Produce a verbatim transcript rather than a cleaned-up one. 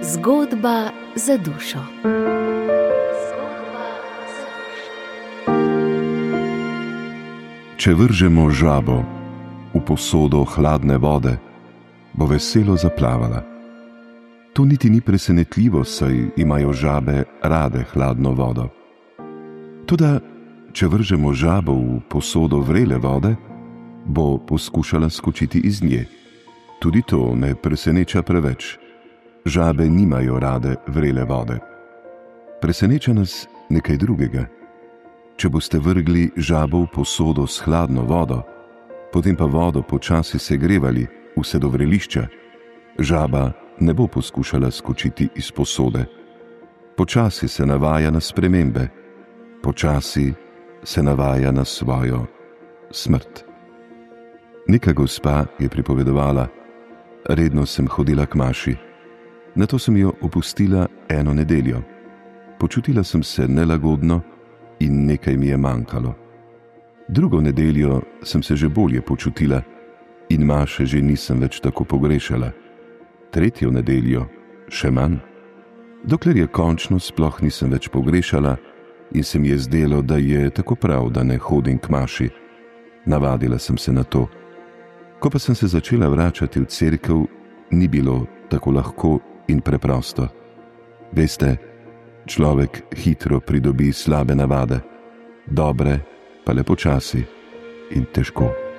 Zgodba za dušo. Če vržemo žabo v posodo hladne vode, bo veselo zaplavala. To niti ni presenetljivo, saj imajo žabe rade hladno vodo. Toda, če vržemo žabo v posodo vrele vode, bo poskušala skočiti iz nje. Tudi to ne preseneča preveč. Žabe nimajo rade vrele vode. Preseneča nas nekaj drugega. Če boste vrgli žabo v posodo s hladno vodo, potem pa vodo počasi segrevali vse do vrelišča, žaba ne bo poskušala skočiti iz posode. Počasi se navaja na spremembe, počasi se navaja na svojo smrt. Neka gospa je pripovedovala: redno sem hodila k maši, nato sem jo opustila eno nedeljo. Počutila sem se nelagodno in nekaj mi je manjkalo. Drugo nedeljo sem se že bolje počutila in maše že nisem več tako pogrešala. Tretjo nedeljo še manj, dokler je končno sploh nisem več pogrešala in se mi je zdelo, da je tako prav, da ne hodim k maši. Navadila sem se na to. Ko pa sem se začela vračati v cerkev, ni bilo tako lahko in preprosto. Veste, človek hitro pridobi slabe navade, dobre pa le počasi in težko.